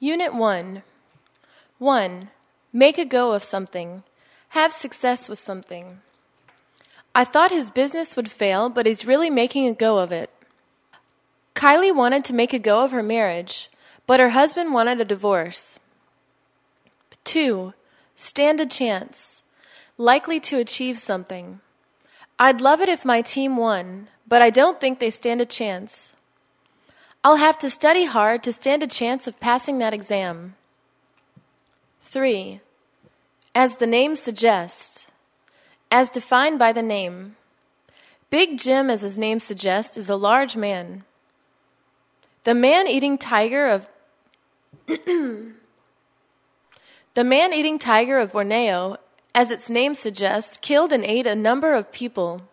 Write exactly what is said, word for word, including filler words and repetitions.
Unit one. one. Make a go of something. Have success with something. I thought his business would fail, but he's really making a go of it. Kylie wanted to make a go of her marriage, but her husband wanted a divorce. two. Stand a chance. Likely to achieve something. I'd love it if my team won, but I don't think they stand a chance. I'll have to study hard to stand a chance of passing that exam. three. As the name suggests. As defined by the name. Big Jim, as his name suggests, is a large man. The man-eating tiger of The man-eating tiger of Borneo, as its name suggests, killed and ate a number of people.